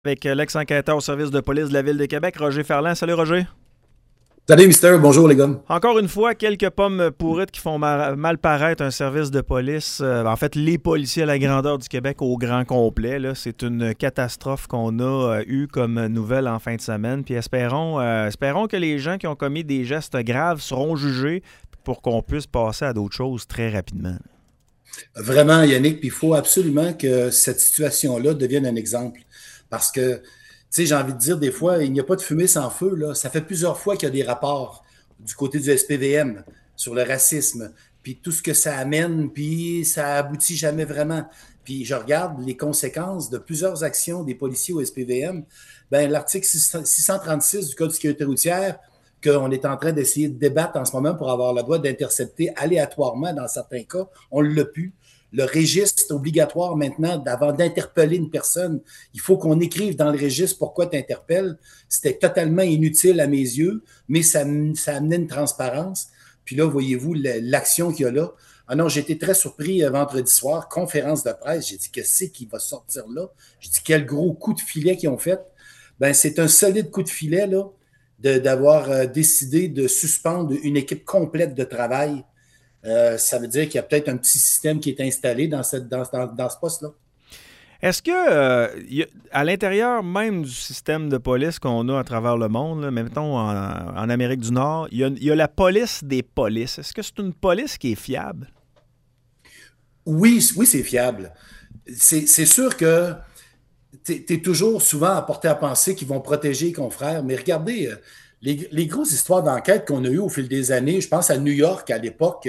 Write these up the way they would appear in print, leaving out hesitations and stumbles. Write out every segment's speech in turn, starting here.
Avec l'ex-enquêteur au service de police de la Ville de Québec, Roger Ferland. Salut Roger. Salut Mister, bonjour les gars. Encore une fois, quelques pommes pourrites qui font mal paraître un service de police. En fait, les policiers à la grandeur du Québec au grand complet. Là, c'est une catastrophe qu'on a eue comme nouvelle en fin de semaine. Puis espérons que les gens qui ont commis des gestes graves seront jugés pour qu'on puisse passer à d'autres choses très rapidement. Vraiment Yannick, puis il faut absolument que cette situation-là devienne un exemple. Parce que, tu sais, j'ai envie de dire des fois, il n'y a pas de fumée sans feu, là. Ça fait plusieurs fois qu'il y a des rapports du côté du SPVM sur le racisme, puis tout ce que ça amène, puis ça aboutit jamais vraiment. Puis je regarde les conséquences de plusieurs actions des policiers au SPVM. Ben, l'article 636 du Code de sécurité routière, qu'on est en train d'essayer de débattre en ce moment pour avoir le droit d'intercepter aléatoirement dans certains cas, on l'a pu. Le registre obligatoire maintenant, avant d'interpeller une personne, il faut qu'on écrive dans le registre pourquoi tu interpelles. C'était totalement inutile à mes yeux, mais ça amenait une transparence. Puis là, voyez-vous l'action qu'il y a là. Ah non, j'ai été très surpris vendredi soir, conférence de presse. J'ai dit, qu'est-ce qui va sortir là? J'ai dit, quel gros coup de filet qu'ils ont fait. Ben, c'est un solide coup de filet, là, d'avoir décidé de suspendre une équipe complète de travail. Ça veut dire qu'il y a peut-être un petit système qui est installé dans ce poste-là. Est-ce que, à l'intérieur même du système de police qu'on a à travers le monde, là, mettons en Amérique du Nord, il y a la police des polices. Est-ce que c'est une police qui est fiable? Oui, oui, c'est fiable. C'est sûr que tu es toujours souvent à porter à penser qu'ils vont protéger les confrères, mais regardez, les grosses histoires d'enquête qu'on a eues au fil des années, je pense à New York à l'époque,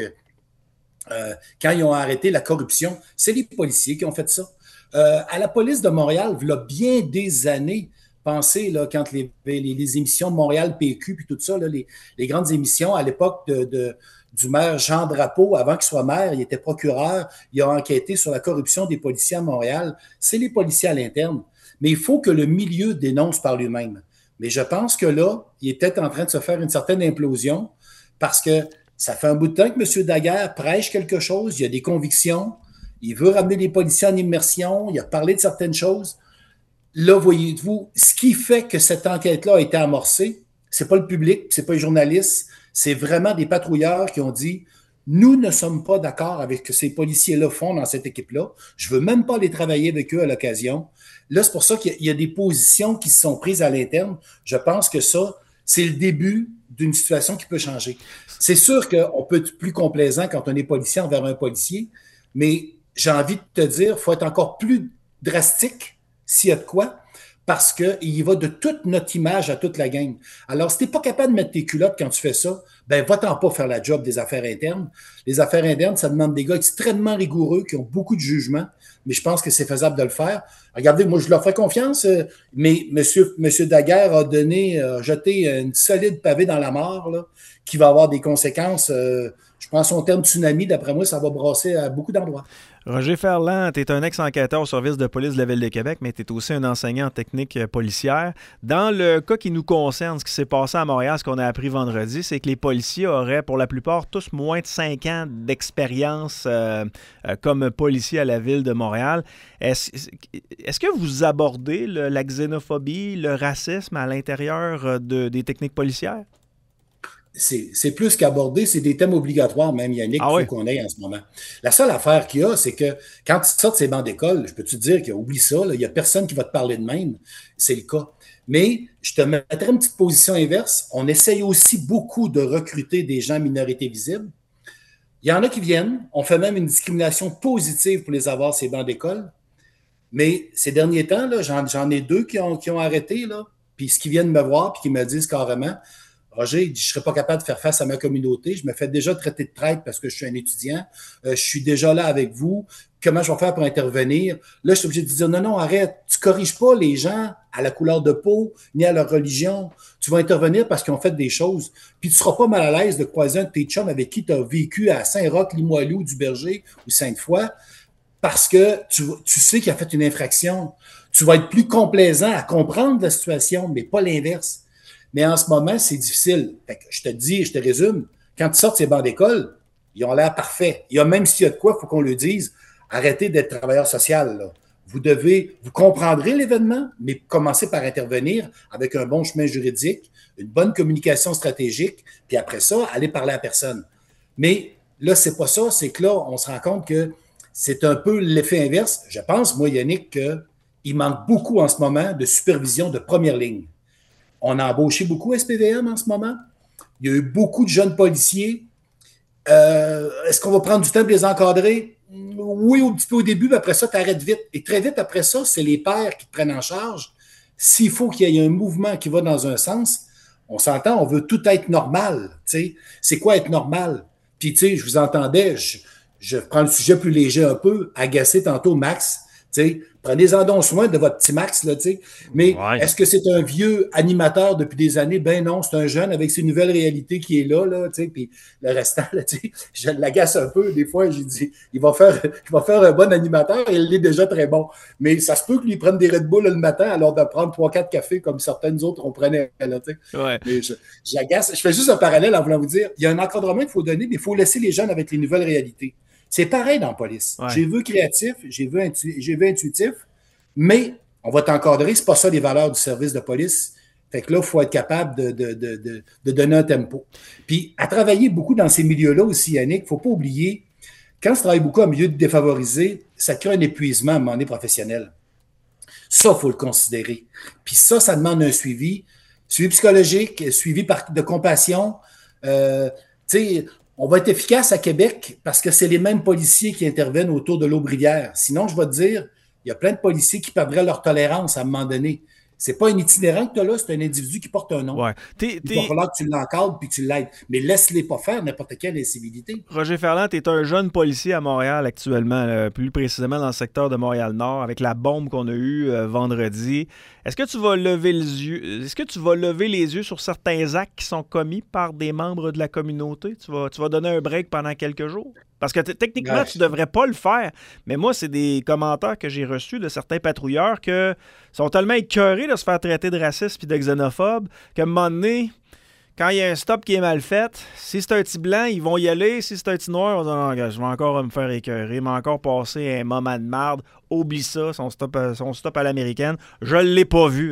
quand ils ont arrêté la corruption, c'est les policiers qui ont fait ça. À la police de Montréal, il y a bien des années, pensez, là, quand les émissions de Montréal PQ, puis tout ça, là, les grandes émissions, à l'époque du maire Jean Drapeau, avant qu'il soit maire, il était procureur, il a enquêté sur la corruption des policiers à Montréal. C'est les policiers à l'interne. Mais il faut que le milieu dénonce par lui-même. Mais je pense que là, il est peut-être en train de se faire une certaine implosion parce que ça fait un bout de temps que M. Daguerre prêche quelque chose, il a des convictions, il veut ramener les policiers en immersion, il a parlé de certaines choses. Là, voyez-vous, ce qui fait que cette enquête-là a été amorcée, c'est pas le public, c'est pas les journalistes, c'est vraiment des patrouilleurs qui ont dit nous ne sommes pas d'accord avec ce que ces policiers-là font dans cette équipe-là. Je veux même pas aller travailler avec eux à l'occasion. Là, c'est pour ça qu'il y a des positions qui se sont prises à l'interne. Je pense que ça, c'est le début d'une situation qui peut changer. C'est sûr qu'on peut être plus complaisant quand on est policier envers un policier, mais j'ai envie de te dire, il faut être encore plus drastique s'il y a de quoi, parce qu'il y va de toute notre image à toute la gang. Alors, si tu n'es pas capable de mettre tes culottes quand tu fais ça, ben va-t'en pas faire la job des affaires internes. Les affaires internes, ça demande des gars extrêmement rigoureux qui ont beaucoup de jugement, mais je pense que c'est faisable de le faire. Regardez, moi, je leur fais confiance, mais monsieur Daguerre a jeté une solide pavé dans la mare, là, qui va avoir des conséquences. Je prends son terme tsunami, d'après moi, ça va brasser à beaucoup d'endroits. Roger Ferland, tu es un ex-enquêteur au service de police de la Ville de Québec, mais tu es aussi un enseignant en technique policière. Dans le cas qui nous concerne, ce qui s'est passé à Montréal, ce qu'on a appris vendredi, c'est que les policiers auraient, pour la plupart, tous moins de 5 ans d'expérience comme policiers à la Ville de Montréal. Est-ce que vous abordez la xénophobie, le racisme à l'intérieur des techniques policières? C'est plus qu'abordé, c'est des thèmes obligatoires, même, Yannick, Ah qu'il oui? faut qu'on ait en ce moment. La seule affaire qu'il y a, c'est que quand tu sors de ces bancs d'école, je peux te dire qu'oublie ça, il n'y a personne qui va te parler de même. C'est le cas. Mais je te mettrais une petite position inverse. On essaye aussi beaucoup de recruter des gens minorités visibles. Il y en a qui viennent. On fait même une discrimination positive pour les avoir, ces bancs d'école. Mais ces derniers temps, là, j'en ai deux qui ont arrêté, là, puis ce qui viennent me voir, puis qui me disent carrément, Roger, il dit, je ne serais pas capable de faire face à ma communauté. Je me fais déjà traiter de traître parce que je suis un étudiant. Je suis déjà là avec vous. Comment je vais faire pour intervenir? Là, je suis obligé de dire, non, non, arrête. Tu ne corriges pas les gens à la couleur de peau ni à leur religion. Tu vas intervenir parce qu'ils ont fait des choses. Puis tu ne seras pas mal à l'aise de croiser un de tes chums avec qui tu as vécu à Saint-Roch, Limoilou, du Berger ou Sainte-Foy parce que tu sais qu'il a fait une infraction. Tu vas être plus complaisant à comprendre la situation, mais pas l'inverse. Mais en ce moment, c'est difficile. Fait que je te dis, je te résume, quand tu sors de ces bancs d'école, ils ont l'air parfaits. Il y a même s'il y a de quoi, il faut qu'on le dise, arrêtez d'être travailleur social. Là. Vous comprendrez l'événement, mais commencez par intervenir avec un bon chemin juridique, une bonne communication stratégique, puis après ça, allez parler à la personne. Mais là, c'est pas ça, c'est que là, on se rend compte que c'est un peu l'effet inverse. Je pense, moi, Yannick, qu'il manque beaucoup en ce moment de supervision de première ligne. On a embauché beaucoup SPVM en ce moment. Il y a eu beaucoup de jeunes policiers. Est-ce qu'on va prendre du temps pour les encadrer? Oui, un petit peu au début, mais après ça, tu arrêtes vite. Et très vite après ça, c'est les pairs qui te prennent en charge. S'il faut qu'il y ait un mouvement qui va dans un sens, on s'entend, on veut tout être normal. T'sais. C'est quoi être normal? Puis, tu sais, je vous entendais, je prends le sujet plus léger un peu, agacé tantôt Max. Prenez-en donc soin de votre petit Max, là, mais est-ce que c'est un vieux animateur depuis des années? Ben non, c'est un jeune avec ses nouvelles réalités qui est là, puis le restant, là, je l'agace un peu. Des fois, j'ai dit, il va faire un bon animateur et il est déjà très bon. Mais ça se peut qu'il prenne des Red Bull le matin alors de prendre 3-4 cafés comme certaines autres on prenait, là, ouais. Mais j'agace. Je fais juste un parallèle en voulant vous dire, il y a un encadrement qu'il faut donner, mais il faut laisser les jeunes avec les nouvelles réalités. C'est pareil dans la police. Ouais. J'ai vu créatif, j'ai vu intuitif, mais on va t'encadrer, c'est pas ça les valeurs du service de police. Fait que là, il faut être capable de donner un tempo. Puis, à travailler beaucoup dans ces milieux-là aussi, Yannick, il ne faut pas oublier, quand tu travailles beaucoup en milieu défavorisé, ça crée un épuisement à un moment donné professionnel. Ça, il faut le considérer. Puis ça demande un suivi psychologique, suivi de compassion. Tu sais, on va être efficace à Québec parce que c'est les mêmes policiers qui interviennent autour de l'Aubrivière. Sinon, je vais te dire, il y a plein de policiers qui perdraient leur tolérance à un moment donné. C'est pas un itinérant que tu as là, c'est un individu qui porte un nom. Ouais. Il va falloir que tu l'encadres puis que tu l'aides. Mais laisse-les pas faire n'importe quelle incivilité. Roger Ferland, tu es un jeune policier à Montréal actuellement, plus précisément dans le secteur de Montréal-Nord, avec la bombe qu'on a eue vendredi. Est-ce que tu vas lever les yeux sur certains actes qui sont commis par des membres de la communauté? Tu vas donner un break pendant quelques jours? Parce que techniquement, tu ne devrais pas le faire. Mais moi, c'est des commentaires que j'ai reçus de certains patrouilleurs qui sont tellement écœurés de se faire traiter de racistes et de xénophobes qu'à un moment donné, quand il y a un stop qui est mal fait, si c'est un petit blanc, ils vont y aller. Si c'est un petit noir, ils vont dire « Non, je vais encore me faire écœurer, je vais encore passer un moment de marde. Oublie ça, son stop à l'américaine. Je ne l'ai pas vu. »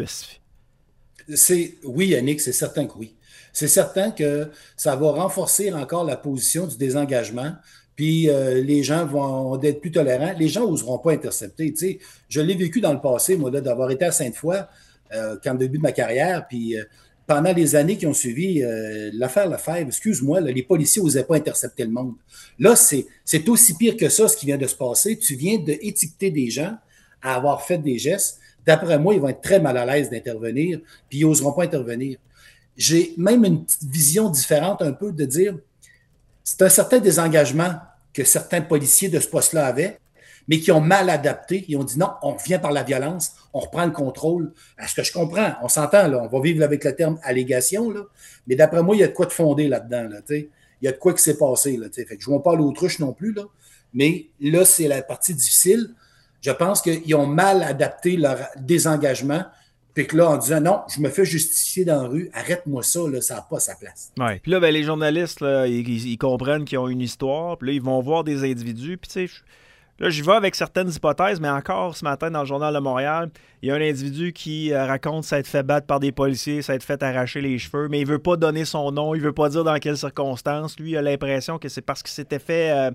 Oui, Yannick, c'est certain que oui. C'est certain que ça va renforcer encore la position du désengagement. Puis les gens vont être plus tolérants. Les gens n'oseront pas intercepter. Tu sais, je l'ai vécu dans le passé, moi, là, d'avoir été à Sainte-Foy quand au début de ma carrière. Puis pendant les années qui ont suivi l'affaire Lefebvre, excuse-moi, là, les policiers n'osaient pas intercepter le monde. Là, c'est aussi pire que ça, ce qui vient de se passer. Tu viens d'étiqueter des gens à avoir fait des gestes. D'après moi, ils vont être très mal à l'aise d'intervenir, puis ils n'oseront pas intervenir. J'ai même une petite vision différente un peu de dire, c'est un certain désengagement que certains policiers de ce poste-là avaient, mais qui ont mal adapté. Ils ont dit non, on revient par la violence, on reprend le contrôle. À ce que je comprends, on s'entend, là, on va vivre avec le terme allégation, là, mais d'après moi, il y a de quoi de fondé là-dedans. Là, il y a de quoi qui s'est passé. Là, fait que je ne vois pas l'autruche non plus, là, mais là, c'est la partie difficile. Je pense qu'ils ont mal adapté leur désengagement. Puis que là, en disant non, je me fais justifier dans la rue, arrête-moi ça, là, ça n'a pas sa place. Ouais. Puis là, ben, les journalistes, là, ils comprennent qu'ils ont une histoire, puis là, ils vont voir des individus, puis tu sais, là, j'y vais avec certaines hypothèses, mais encore ce matin, dans le Journal de Montréal, il y a un individu qui raconte s'être fait battre par des policiers, s'être fait arracher les cheveux, mais il veut pas donner son nom, il veut pas dire dans quelles circonstances. Lui, il a l'impression que c'est parce qu'il s'était fait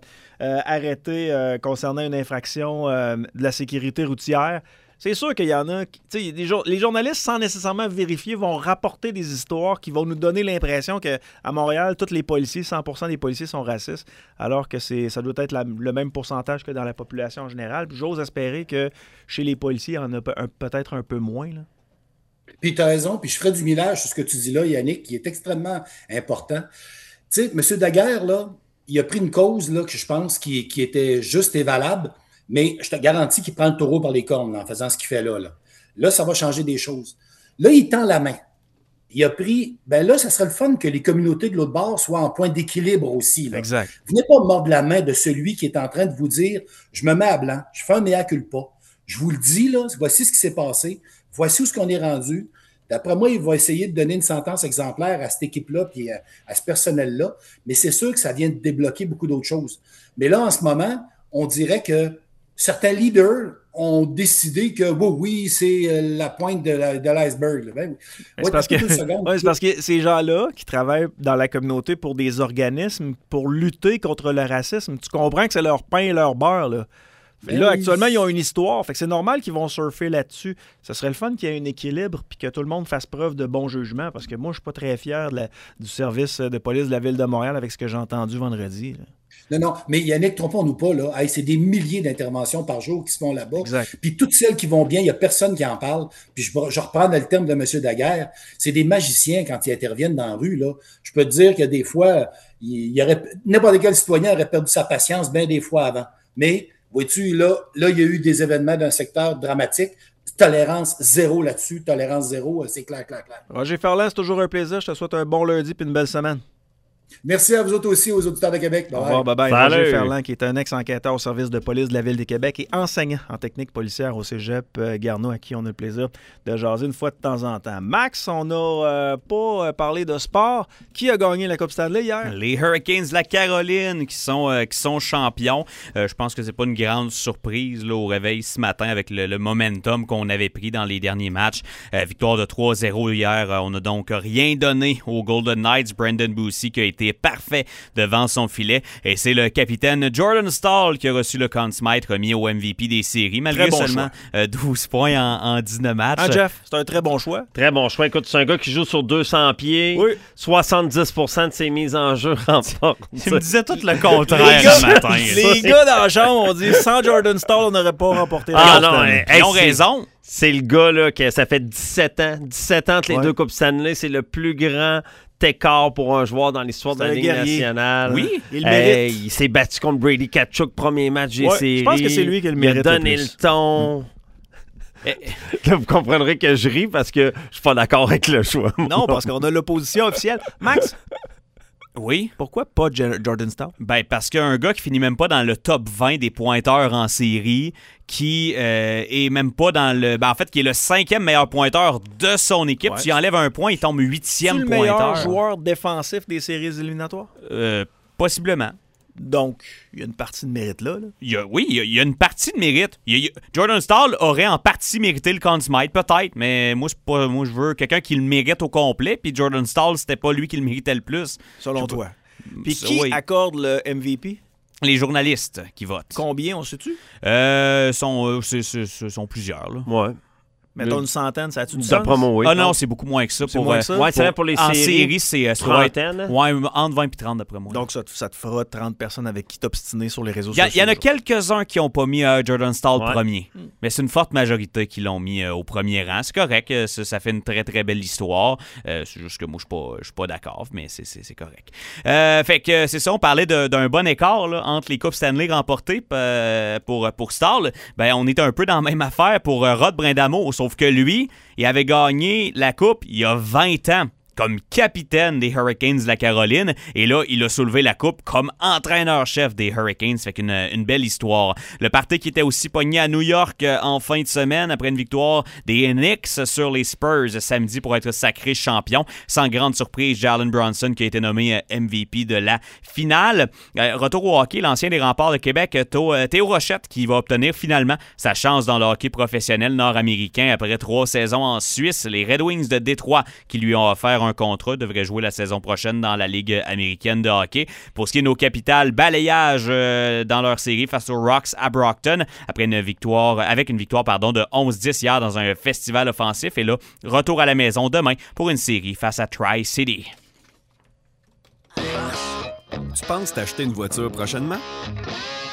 arrêter concernant une infraction de la sécurité routière. C'est sûr qu'il y en a, les journalistes, sans nécessairement vérifier, vont rapporter des histoires qui vont nous donner l'impression qu'à Montréal, tous les policiers, 100% des policiers sont racistes, alors que ça doit être le même pourcentage que dans la population en général. Puis j'ose espérer que chez les policiers, il y en a peut-être un peu moins. Là. Puis tu as raison, puis je ferai du millage sur ce que tu dis là, Yannick, qui est extrêmement important. Tu sais, M. Daguerre, là, il a pris une cause là, que je pense qui était juste et valable. Mais je te garantis qu'il prend le taureau par les cornes là, en faisant ce qu'il fait là. Là, ça va changer des choses. Là, il tend la main. Il a pris, ben là, ça serait le fun que les communautés de l'autre bord soient en point d'équilibre aussi. Là. Exact. Venez pas mordre la main de celui qui est en train de vous dire, je me mets à blanc, je fais un mea culpa. Je vous le dis, là, voici ce qui s'est passé, voici où ce qu'on est rendu. D'après moi, il va essayer de donner une sentence exemplaire à cette équipe-là puis à ce personnel-là. Mais c'est sûr que ça vient de débloquer beaucoup d'autres choses. Mais là, en ce moment, on dirait que certains leaders ont décidé que oui, c'est la pointe de l'iceberg. Ben, c'est parce que ces gens-là qui travaillent dans la communauté pour des organismes pour lutter contre le racisme, tu comprends que c'est leur pain et leur beurre, là. Là, actuellement, ils ont une histoire. Fait que c'est normal qu'ils vont surfer là-dessus. Ça serait le fun qu'il y ait un équilibre puis que tout le monde fasse preuve de bon jugement parce que moi, je suis pas très fier du service de police de la Ville de Montréal avec ce que j'ai entendu vendredi. Là. Non, mais Yannick, trompons-nous pas, là. Hey, c'est des milliers d'interventions par jour qui se font là-bas. Exact. Puis toutes celles qui vont bien, il n'y a personne qui en parle. Puis je reprends le terme de M. Daguerre, c'est des magiciens quand ils interviennent dans la rue, là. Je peux te dire que des fois, n'importe quel citoyen aurait perdu sa patience bien des fois avant. Mais vois-tu, là, il y a eu des événements d'un secteur dramatique. Tolérance zéro là-dessus. Tolérance zéro, c'est clair. Roger Ferland, c'est toujours un plaisir. Je te souhaite un bon lundi et une belle semaine. Merci à vous autres aussi, aux auditeurs de Québec. Au revoir, bye-bye. Roger Ferland, qui est un ex-enquêteur au service de police de la Ville de Québec et enseignant en technique policière au cégep Garneau, à qui on a le plaisir de jaser une fois de temps en temps. Max, on n'a pas parlé de sport. Qui a gagné la Coupe Stanley hier? Les Hurricanes de la Caroline qui sont champions. Je pense que c'est pas une grande surprise là, au réveil ce matin avec le momentum qu'on avait pris dans les derniers matchs. Victoire de 3-0 hier. On n'a donc rien donné aux Golden Knights. Brendan Bussi qui a été parfait devant son filet. Et c'est le capitaine Jordan Staal qui a reçu le Conn Smythe remis au MVP des séries, malgré seulement 12 points en 19 matchs. Ah, Jeff, c'est un très bon choix. Très bon choix. Écoute, c'est un gars qui joue sur 200 pieds. Oui. 70% de ses mises en jeu remportent. Tu me disais tout le contraire ce matin. Les gars dans la chambre ont dit sans Jordan Staal, on n'aurait pas remporté la Coupe Stanley. Ils ont raison. C'est le gars là, que ça fait 17 ans entre les deux Coupes Stanley. C'est le plus grand écart pour un joueur dans l'histoire de la Ligue nationale. Oui, il le mérite. Il s'est battu contre Brady Tkachuk, premier match des séries. Je pense que c'est lui qui le mérite. Il a donné le ton. Là, vous comprendrez que je ris parce que je suis pas d'accord avec le choix. Non, parce qu'on a l'opposition officielle. Max? Oui. Pourquoi pas Jordan Staal? Ben, parce qu'un gars qui finit même pas dans le top 20 des pointeurs en série, qui est même pas dans le... Ben, en fait, qui est le 5e meilleur pointeur de son équipe. Tu y enlèves un point, il tombe 8e pointeur. C'est le meilleur joueur défensif des séries éliminatoires? Possiblement. Donc, il y a une partie de mérite là. Il y a une partie de mérite. Jordan Staal aurait en partie mérité le Conn Smythe, peut-être, mais moi, je veux quelqu'un qui le mérite au complet, puis Jordan Staal, c'était pas lui qui le méritait le plus. Selon toi. Puis qui accorde le MVP? Les journalistes qui votent. Combien, on sait-tu? Sont plusieurs, là. Ouais. Mettons une centaine, ça a-tu du sens? Ah non, c'est beaucoup moins que ça. C'est moins que ça? Ouais, c'est vrai pour les séries. En série, c'est trentaine. Ouais, entre 20 et 30 d'après moi. Donc, ça te fera 30 personnes avec qui t'obstiner sur les réseaux sociaux. Il y en a quelques-uns qui n'ont pas mis Jordan Staal premier. Mais c'est une forte majorité qui l'ont mis au premier rang. C'est correct. Ça fait une très, très belle histoire. C'est juste que moi, je suis pas d'accord, mais c'est correct. Fait que c'est ça, on parlait d'un bon écart là, entre les Coupes Stanley remportées pour Staal. Ben, on était un peu dans la même affaire pour Rod Brind'Amour, sauf que lui, il avait gagné la Coupe il y a 20 ans comme capitaine des Hurricanes de la Caroline. Et là, il a soulevé la coupe comme entraîneur-chef des Hurricanes. Fait qu'une belle histoire. Le party qui était aussi pogné à New York en fin de semaine après une victoire des Knicks sur les Spurs samedi pour être sacré champion. Sans grande surprise, Jalen Brunson qui a été nommé MVP de la finale. Retour au hockey, l'ancien des Remparts de Québec, Théo Rochette, qui va obtenir finalement sa chance dans le hockey professionnel nord-américain après 3 saisons en Suisse. Les Red Wings de Détroit qui lui ont offert un contrat, devrait jouer la saison prochaine dans la Ligue américaine de hockey. Pour ce qui est de nos capitales, balayage dans leur série face aux Rocks à Brockton après une victoire de 11-10 hier dans un festival offensif. Et là, retour à la maison demain pour une série face à Tri-City. Tu penses t'acheter une voiture prochainement?